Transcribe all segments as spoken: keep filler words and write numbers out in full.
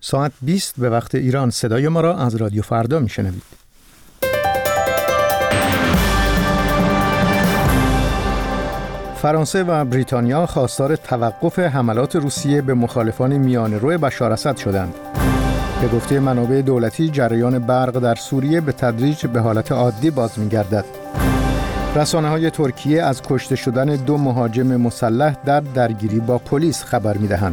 ساعت بیست به وقت ایران صدای ما را از رادیو فردا میشنوید. فرانسه و بریتانیا خواستار توقف حملات روسیه به مخالفان میانه‌رو بشار اسد شدند. به گفته منابع دولتی جریان برق در سوریه به تدریج به حالت عادی باز می‌گردد. رسانه‌های ترکیه از کشته شدن دو مهاجم مسلح در درگیری با پلیس خبر می‌دهند.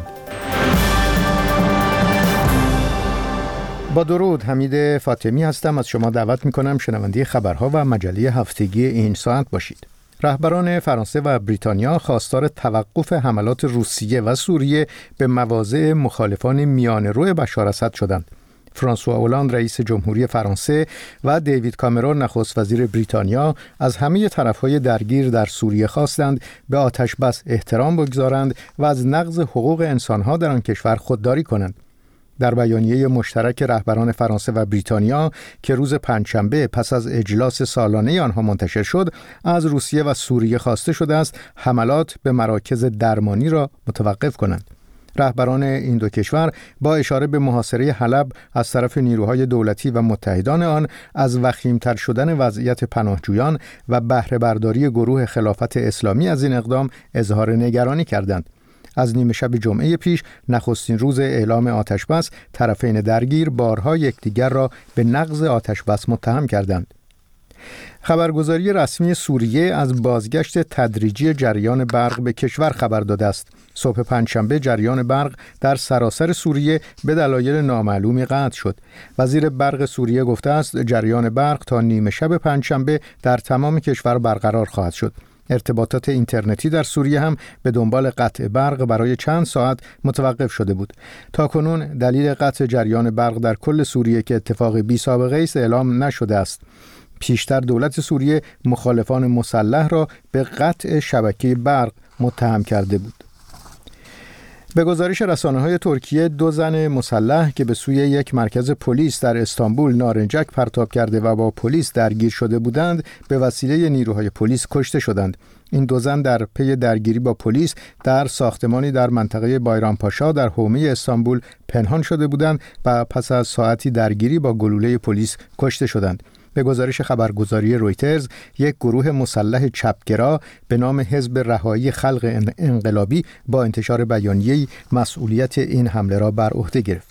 با درود، حمید فاطمی هستم. از شما دعوت می‌کنم شنونده خبرها و مجله هفتگی این ساعت باشید. رهبران فرانسه و بریتانیا خواستار توقف حملات روسیه و سوریه به مواضع مخالفان میانه‌رو بشار اسد شدند. فرانسوا اولاند رئیس جمهوری فرانسه و دیوید کامرون نخست وزیر بریتانیا از همه طرف‌های درگیر در سوریه خواستند به آتش بس احترام بگذارند و از نقض حقوق انسان‌ها در آن کشور خودداری کنند. در بیانیه مشترک رهبران فرانسه و بریتانیا که روز پنجشنبه پس از اجلاس سالانه آنها منتشر شد، از روسیه و سوریه خواسته شده است حملات به مراکز درمانی را متوقف کنند. رهبران این دو کشور با اشاره به محاصره حلب از طرف نیروهای دولتی و متحدان آن، از وخیم‌تر شدن وضعیت پناهجویان و بهره برداری گروه خلافت اسلامی از این اقدام اظهار نگرانی کردند. از نیمه شب جمعه پیش، نخستین روز اعلام آتشبس، طرفین درگیر بارها یکدیگر را به نقض آتشبس متهم کردند. خبرگزاری رسمی سوریه از بازگشت تدریجی جریان برق به کشور خبر داده است. صبح پنجشنبه جریان برق در سراسر سوریه به دلایل نامعلومی قطع شد. وزیر برق سوریه گفته است جریان برق تا نیمه شب پنجشنبه در تمام کشور برقرار خواهد شد. ارتباطات اینترنتی در سوریه هم به دنبال قطع برق برای چند ساعت متوقف شده بود. تاکنون دلیل قطع جریان برق در کل سوریه که اتفاق بی سابقه است اعلام نشده است. پیشتر دولت سوریه مخالفان مسلح را به قطع شبکه برق متهم کرده بود. به گزارش رسانه‌های ترکیه، دو زن مسلح که به سوی یک مرکز پلیس در استانبول نارنجک پرتاب کرده و با پلیس درگیر شده بودند، به وسیله نیروهای پلیس کشته شدند. این دو زن در پی درگیری با پلیس در ساختمانی در منطقه بایرامپاشا در حومه استانبول پنهان شده بودند و پس از ساعتی درگیری با گلوله پلیس کشته شدند. به گزارش خبرگزاری رویترز، یک گروه مسلح چپگرا به نام حزب رهایی خلق انقلابی با انتشار بیانیه‌ای مسئولیت این حمله را بر عهده گرفت.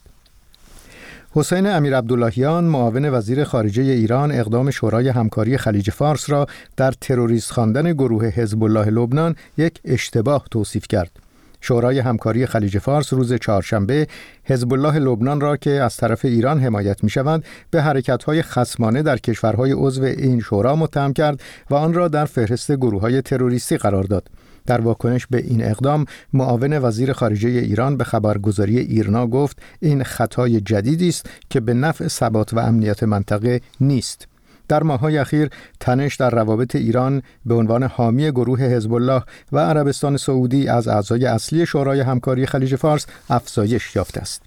حسین امیرعبداللهیان، معاون وزیر خارجه ایران، اقدام شورای همکاری خلیج فارس را در تروریست خواندن گروه حزب الله لبنان یک اشتباه توصیف کرد. شورای همکاری خلیج فارس روز چهارشنبه حزب الله لبنان را که از طرف ایران حمایت می‌شود به حرکت‌های خصمانه در کشورهای عضو این شورا متهم کرد و آن را در فهرست گروه‌های تروریستی قرار داد. در واکنش به این اقدام، معاون وزیر خارجه ایران به خبرگزاری ایرنا گفت این خطای جدیدی است که به نفع ثبات و امنیت منطقه نیست. در ماه‌های اخیر تنش در روابط ایران به عنوان حامی گروه حزب الله و عربستان سعودی از اعضای اصلی شورای همکاری خلیج فارس افزایش یافته است.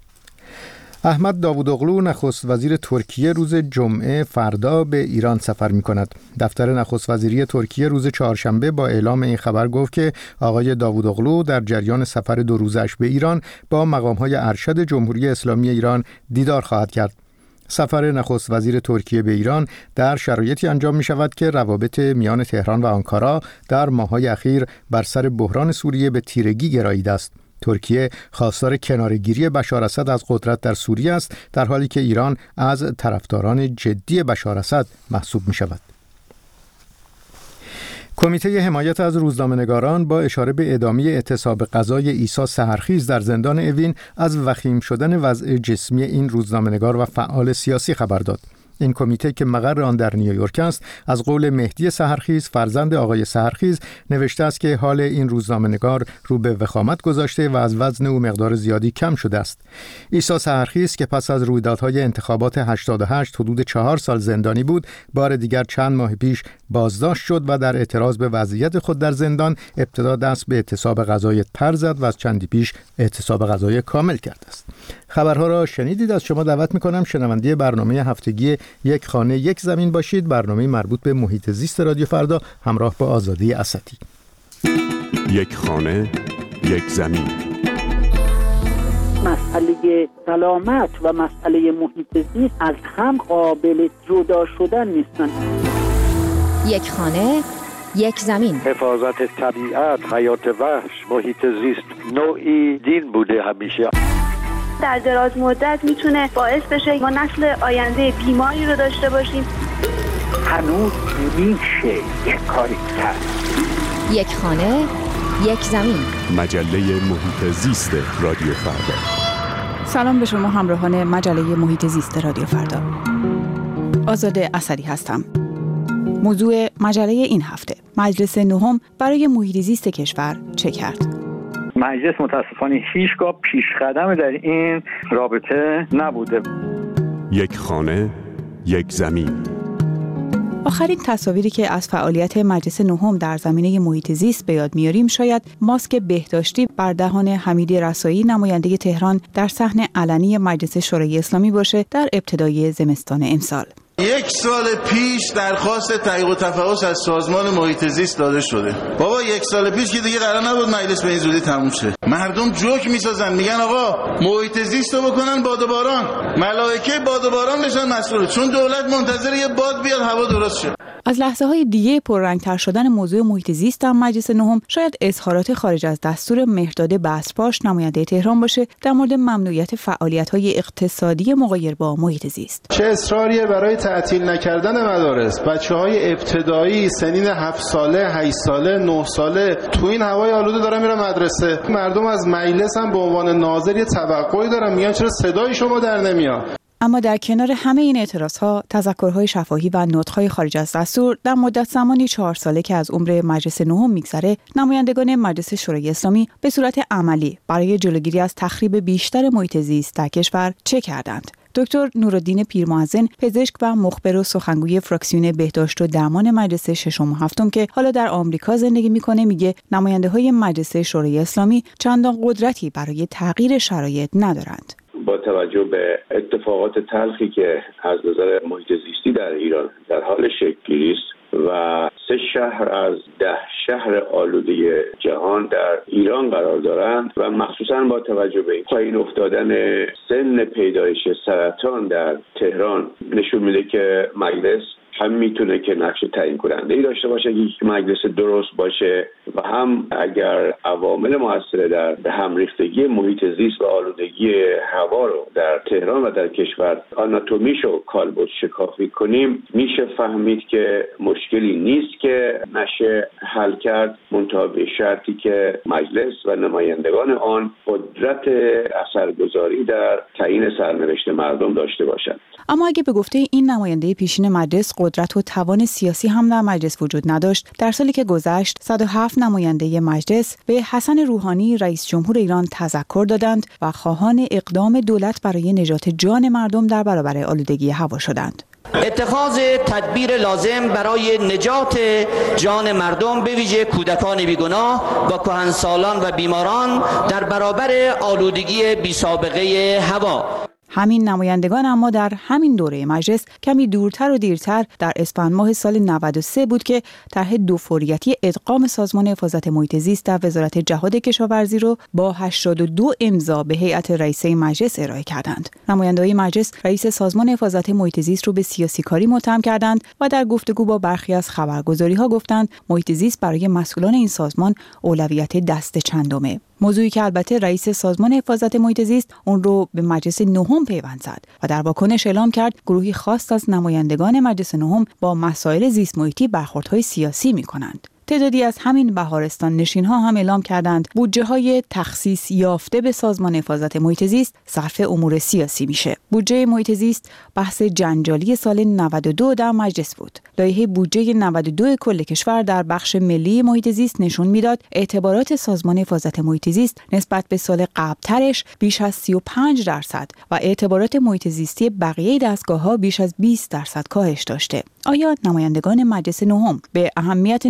احمد داوودوغلو، نخست وزیر ترکیه، روز جمعه فردا به ایران سفر می‌کند. دفتر نخست وزیری ترکیه روز چهارشنبه با اعلام این خبر گفت که آقای داوودوغلو در جریان سفر دو روزش به ایران با مقام‌های ارشد جمهوری اسلامی ایران دیدار خواهد کرد. سفر نخست وزیر ترکیه به ایران در شرایطی انجام می شود که روابط میان تهران و آنکارا در ماه‌های اخیر بر سر بحران سوریه به تیرگی گراییده است. ترکیه خواستار کناره‌گیری بشار اسد از قدرت در سوریه است، در حالی که ایران از طرفداران جدی بشار اسد محسوب می شود. کمیته حمایت از روزنامه‌نگاران با اشاره به ادامه اعتصاب غذای عیسی سحرخیز در زندان اوین از وخیم شدن وضع جسمی این روزنامه‌نگار و فعال سیاسی خبر داد. این کمیته که مقر آن در نیویورک است، از قول مهدی سحرخیز، فرزند آقای سحرخیز، نوشته است که حال این روزنامه‌نگار رو به وخامت گذاشته و از وزن او مقدار زیادی کم شده است. عیسی سحرخیز که پس از رویدادهای انتخابات هشتاد و هشت حدود چهار سال زندانی بود، بار دیگر چند ماه پیش بازداشت شد و در اعتراض به وضعیت خود در زندان ابتدا دست به اعتصاب غذای تر زد و از چندی پیش اعتصاب غذای کامل کرده است. خبرها را شنیدید. از شما دعوت می‌کنم شنونده برنامه هفتگی یک خانه یک زمین باشید، برنامه مربوط به محیط زیست رادیو فردا همراه با آزاده اسدی. یک خانه یک زمین. مسئله سلامت و مسئله محیط زیست از هم قابل جدا شدن نیستن. یک خانه، یک زمین. حفاظت طبیعت، حیات وحش، محیط زیست نوعی دین بوده همیشه. در دراز مدت میتونه باعث بشه ما نسل آینده بیماری رو داشته باشیم. هنوز میشه یک کاری کرد. یک خانه، یک زمین. مجله محیط زیست رادیو فردا. سلام به شما همراهان مجله محیط زیست رادیو فردا. آزاده اسدی هستم. موضوع مجله این هفته: مجلس نهم برای محیط زیست کشور چه کرد؟ مجلس متاسفانه هیچگاه پیشقدم در این رابطه نبوده. یک خانه، یک زمین. آخرین تصاویری که از فعالیت مجلس نهم در زمینه محیط زیست به یاد میاریم شاید ماسک بهداشتی بر دهان حمید رسایی، نماینده تهران در صحن علنی مجلس شورای اسلامی باشه در ابتدای زمستان امسال. یک سال پیش درخواست تحقیق و تفحص از سازمان محیط زیست داده شده. بابا یک سال پیش که دیگه قرار نبود مجلس به این زودی تموم شه. مردم جوک میسازن، میگن آقا محیط زیست رو بکنن باد و باران. ملائکه باد و باران بشن مسئول، چون دولت منتظر یه باد بیاد هوا درست شه. از لحظه های دیگه پررنگتر شدن موضوع محیط زیست در مجلس نهم شاید اظهارات خارج از دستور مهرداد بسرپاش، نماینده تهران باشه در مورد ممنوعیت فعالیت‌های اقتصادی مغایر با محیط زیست. چه اصراریه برای تعطیل نکردن مدارس؟ بچه‌های ابتدایی سنین هفت ساله، هشت ساله، نه ساله تو این هوای آلوده دارن میرن مدرسه. مردم از مجلس هم به عنوان ناظر یه توقعی دارن، میگن چرا صدای شما در نمیاد؟ اما در کنار همه این اعتراضها، تذکرهای شفاهی و نطق‌های خارج از دستور، در مدت زمانی چهار ساله که از عمر مجلس نهم میگذره، نمایندگان مجلس شورای اسلامی به صورت عملی برای جلوگیری از تخریب بیشتر محیط زیست در کشور چه کردند؟ دکتر نورالدین پیرمحسن، پزشک و مخبر و سخنگوی فراکسیون بهداشت و درمان مجلس ششم و هفتم که حالا در آمریکا زندگی میکنه، میگه نماینده‌های مجلس شورای اسلامی چندان قدرتی برای تغییر شرایط ندارند. با توجه به اتفاقات تلخی که از نظر محیط زیستی در ایران در حال شکل‌گیری است و سه شهر از ده شهر آلوده جهان در ایران قرار دارند و مخصوصاً با توجه به پایین افتادن سن پیدایش سرطان در تهران نشون میده که مجلس هم میتونه که نقش تعیین کننده ای داشته باشه، یک مجلس درست باشه و هم اگر عوامل مؤثر در هم ریختگی محیط زیست و آلودگی هوا رو در تهران و در کشور آناتومیشو کالبد شکافی کنیم، میشه فهمید که مشکلی نیست که نشه حل کرد، منتها به شرطی که مجلس و نمایندگان آن قدرت اثرگذاری در تعیین سرنوشت مردم داشته باشند. اما اگه به گفته این نماینده پیشین مجلس قدرت و توان سیاسی هم در مجلس وجود نداشت، در سالی که گذشت صد و هفت نماینده مجلس به حسن روحانی رئیس جمهور ایران تذکر دادند و خواهان اقدام دولت برای نجات جان مردم در برابر آلودگی هوا شدند. اتخاذ تدبیر لازم برای نجات جان مردم به ویژه کودکان بیگناه و کهنسالان و بیماران در برابر آلودگی بی سابقه هوا. همین نمایندگان اما در همین دوره مجلس کمی دورتر و دیرتر در اسفند ماه سال نود و سه بود که طرح دو فوریتی ادغام سازمان حفاظت محیط زیست در وزارت جهاد کشاورزی رو با هشتاد و دو امضا به هیئت رئیسه مجلس ارائه کردند. نمایندگان مجلس رئیس سازمان حفاظت محیط زیست رو به سیاسی کاری متهم کردند و در گفتگو با برخی از خبرگزاری‌ها گفتند محیط زیست برای مسئولان این سازمان اولویت دست چندمه. موضوعی که البته رئیس سازمان حفاظت محیط زیست اون رو به مجلس نهم پیوند زد و در واکنش اعلام کرد گروهی خاص از نمایندگان مجلس نهم با مسائل زیست محیطی برخوردهای سیاسی می‌کنند. تعدادی از همین بهارستان نشین‌ها هم اعلام کردند بودجه‌های تخصیص یافته به سازمان حفاظت محیط زیست صرف امور سیاسی میشه. بودجه محیط زیست بحث جنجالی سال نود و دو در مجلس بود. لایحه بودجه نود و دو کل کشور در بخش ملی محیط زیست نشون میداد اعتبارات سازمان حفاظت محیط زیست نسبت به سال قبل‌ترش بیش از سی و پنج درصد و اعتبارات محیط زیستی بقیه دستگاه‌ها بیش از بیست درصد کاهش داشته. آیا نمایندگان مجلس نهم به اهمیت نابودی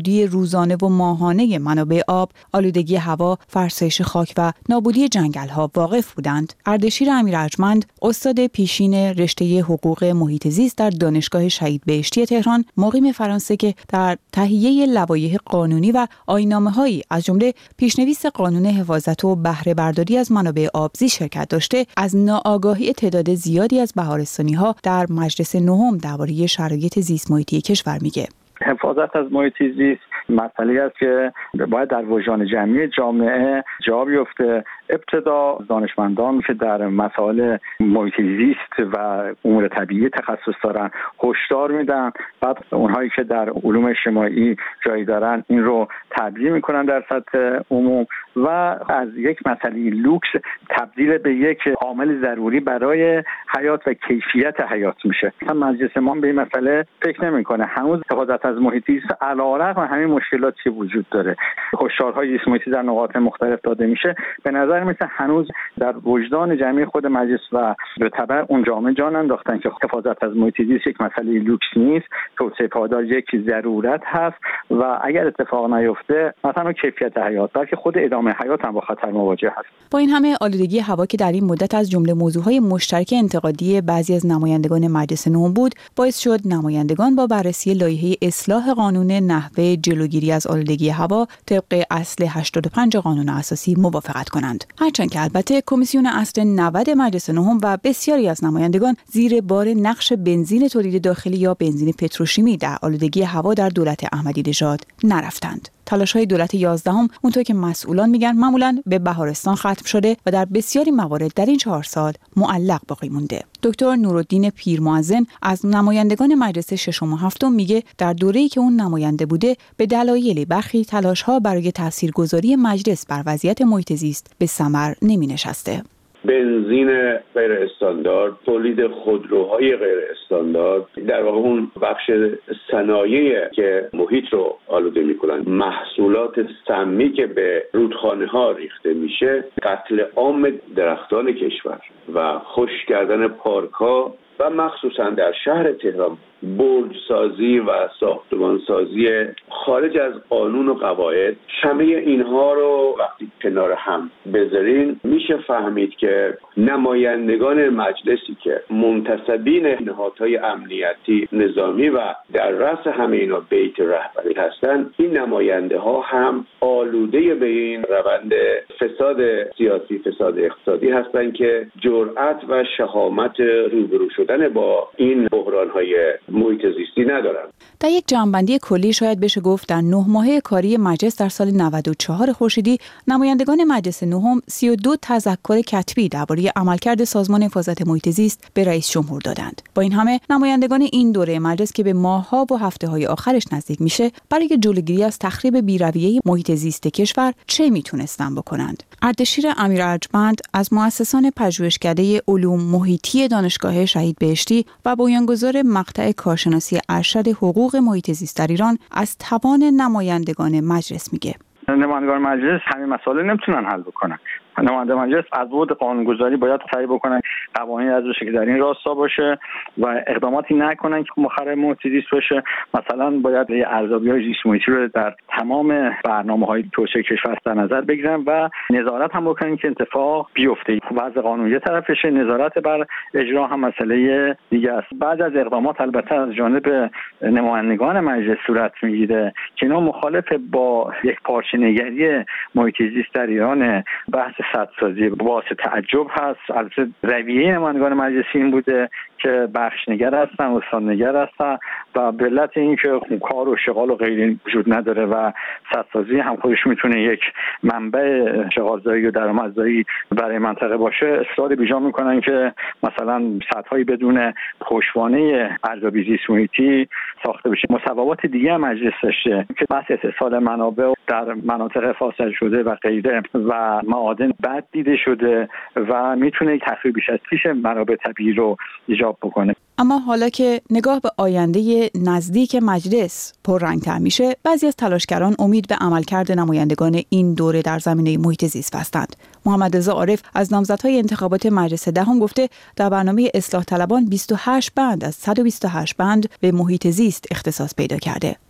آلودگی روزانه و ماهانه منابع آب، آلودگی هوا، فرسایش خاک و نابودی جنگل‌ها واقف بودند. اردشیر امیرارجمند، استاد پیشین رشته حقوق محیط زیست در دانشگاه شهید بهشتی تهران، مقیم فرانسه که در تهیه لوایح قانونی و آیین‌نامه‌هایی از جمله پیشنویس قانون حفاظت و بهره برداری از منابع آبزی شرکت داشته، از ناآگاهی تعداد زیادی از بهارستانی‌ها در مجلس نهم درباره شرایط زیست محیطی کشور میگه. حفاظت از محیط زیست مسئله است که باید در وجدان جمعی جامعه جا بیفته. ابتدا دانشمندان که در مسائل محیط زیست و امور طبیعی تخصص دارن هشدار میدن، بعد اونهایی که در علوم اجتماعی جایی دارن این رو تبیین میکنن در سطح عموم و از یک مسئله لوکس تبدیل به یک عامل ضروری برای حیات و کیفیت حیات میشه. هم مجلس ما به این مسئله فکر نمیکنه. هنوز حفاظت از محیط زیست علیرغم همین مشکلاتی که وجود داره، هشدارهای زیست محیطی در نقاط مختلف داده میشه، به نظر مثل هنوز در وجدان جمعی خود مجلس و به تبع اون جامعه جان انداختن که حفاظت از محیط زیست یک مسئله لوکس نیست، توسعه پایدار یک ضرورت هست و اگر اتفاق نیفته مثلا کیفیت حیات بلکه خود ادامه حیات هم با خطر مواجه هست. با این همه آلودگی هوا که در این مدت از جمله موضوعهای مشترک انتقادی بعضی از نمایندگان مجلس نهم بود، باعث شد نمایندگان با بررسی لایحه اصلاح قانون نحوه جلوگیری از آلودگی هوا طبق اصل هشتاد و پنج قانون اساسی موافقت کنند. هرچند که البته کمیسیون اصل نود مجلس نهم و بسیاری از نمایندگان زیر بار نقش بنزین تولید داخلی یا بنزین پتروشیمی در آلودگی هوا در دولت احمدی نژاد نرفتند. تلاش‌های دولت یازدهم اونطور که مسئولان میگن معمولاً به بهارستان ختم شده و در بسیاری موارد در این چهار سال معلق باقی مونده. دکتر نورالدین پیرمؤذن از نمایندگان مجلس ششم و هفتم میگه در دوره‌ای که اون نماینده بوده به دلایلی برخی تلاش‌ها برای تاثیرگذاری مجلس بر وضعیت محیط زیست به ثمر نمی‌نشسته. بنزین غیر استاندارد، تولید خودروهای غیر استاندارد، در واقع اون بخش صنایعی که محیط رو آلوده میکنن، محصولات سمی که به رودخانه ها ریخته میشه، قتل عام درختان کشور و خشک کردن پارک ها و مخصوصا در شهر تهران برج سازی و ساختمان سازی خارج از قانون و قواعد، همه اینها رو وقتی کنار هم بذارین میشه فهمید که نمایندگان مجلسی که منتسبین نهادهای امنیتی نظامی و در رأس همه اینا بیت رهبری هستن، این نماینده ها هم آلوده به این روند فساد سیاسی، فساد اقتصادی هستن که جرأت و شهامت روبرو شدن با این بحران‌های محیط زیستی ندارن. در یک جمع‌بندی کلی شاید بشه گفت در نه ماهه کاری مجلس در سال نود و چهار خورشیدی نمایندگان مجلس نهم سی و دو تذکر کتبی درباره عملکرد سازمان حفاظت محیط زیست به رئیس جمهور دادند. با این همه نمایندگان این دوره مجلس که به ماه‌ها و هفته‌های آخرش نزدیک میشه، برای جلوگیری از تخریب بی‌رویه محیط زیست کشور چه میتونستن بکنند؟ اردشیر امیرارجمند از مؤسسان پژوهشکده علوم محیطی دانشگاه شهید بهشتی و بنیانگذار مقطع کارشناسی ارشد حقوق محیط زیست در ایران از توان نمایندگان مجلس میگه. نمایندگان مجلس همین مسائل نمیتونن حل بکنن. نماینده مجلس از بود قانونگذاری باید سعی بکنن قوانین از بشه که در این راستا باشه و اقداماتی نکنن که مخرب محیط زیست باشه. مثلا باید ارزیابی‌های زیست محیطی رو در تمام برنامه‌های توسعه کشور در نظر بگیرن و نظارت هم بکنن که اتفاق بیفته. وضع قانون یه طرفشه، نظارت بر اجرا هم مسئله دیگه است. بعد از اقدامات البته از جانب نمایندگان مجلس صورت میگیره که اینا مخالف با یک پارچه‌نگری محیط زیست در ایران، بحث سدسازی باعث تعجب هست. البته رویه نمایندگان مجلسی این بوده که بخشنگر هستن، استاندنگر هستن و به علت اینکه کار و شغال و غیری وجود نداره و سدسازی هم خودش میتونه یک منبع شغالزایی و درآمدزایی برای منطقه باشه، اصرار بیجا میکنن که مثلا سدهای بدون پشتوانه ارزیابی زیست محیطی ساخته بشه. مصوبات دیگه هم مجلس داشته که بحث اتصال منابع در مناطق فاصله شده و غیره و معادن بد دیده شده و میتونه تخریب بیش از پیش منابع طبیعی رو ایجاب بکنه. اما حالا که نگاه به آینده نزدیک مجلس پررنگ‌تر میشه، بعضی از تلاشگران امید به عملکرد نمایندگان این دوره در زمینه محیط زیست بستند. محمد رضا عارف از نامزدهای انتخابات مجلس دهم گفته در برنامه اصلاح طلبان بیست و هشت بند از صد و بیست و هشت بند به محیط زیست اختصاص پیدا کرده.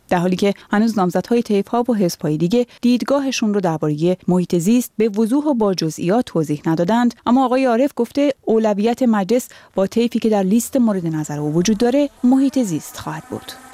در حالی که هنوز نامزدهای طیف‌ها و حزب‌های دیگه دیدگاهشون رو درباره محیط زیست به وضوح و با جزئیات توضیح ندادند، اما آقای عارف گفته اولویت مجلس با طیفی که در لیست مورد نظر او وجود داره محیط زیست خواهد بود.